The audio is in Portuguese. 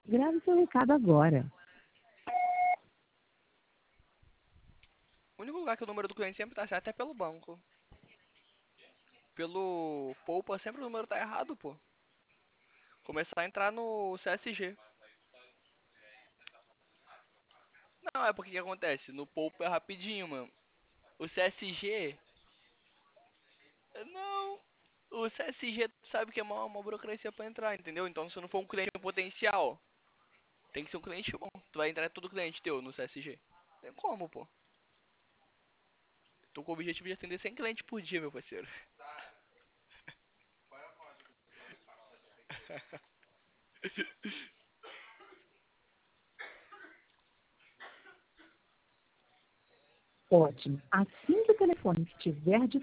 Grave seu recado agora. O único lugar que o número do cliente sempre tá certo é pelo banco. Pelo Poupa sempre o número tá errado, pô. Começar a entrar no CSG. Não, é porque que acontece? No Poupa é rapidinho, mano. O CSG. Não. O CSG tu sabe que é uma burocracia pra entrar, entendeu? Então se não for um cliente potencial, tem que ser um cliente bom. Tu vai entrar todo cliente teu no CSG. Tem como, pô. Tô com o objetivo de atender 100 clientes por dia, meu parceiro. Ótimo. Assim que o telefone estiver